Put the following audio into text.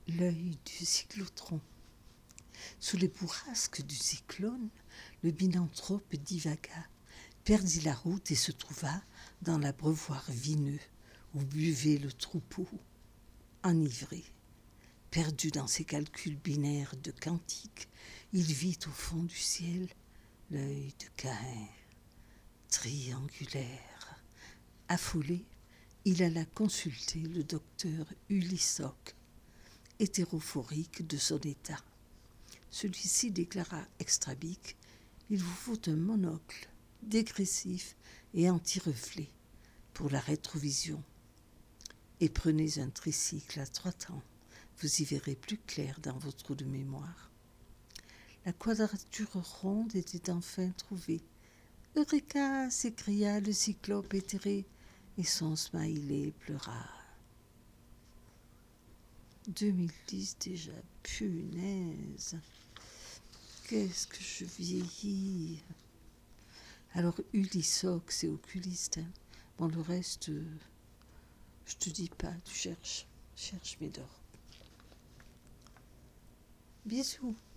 L'œil du cyclotron. Sous les bourrasques du cyclone, le binanthrope divagua, perdit la route et se trouva dans l'abreuvoir vineux où buvait le troupeau, enivré. Perdu dans ses calculs binaires de cantiques, il vit au fond du ciel l'œil de Caïn, triangulaire. Affolé, il alla consulter le docteur Ulysoc, hétérophorique de son état. Celui-ci déclara extrabique « Il vous faut un monocle dégressif et anti-reflet pour la rétrovision. Et prenez un tricycle à 3 temps, vous y verrez plus clair dans vos trous de mémoire. » La quadrature ronde était enfin trouvée. « Eureka !» s'écria le cyclope éthéré, et son smiley pleura. 2010 déjà, punaise. Qu'est-ce que je vieillis. Alors Ulysoc, c'est oculiste. Hein. Bon, le reste, je te dis pas, tu cherches. Cherche, mais dors. Bisous.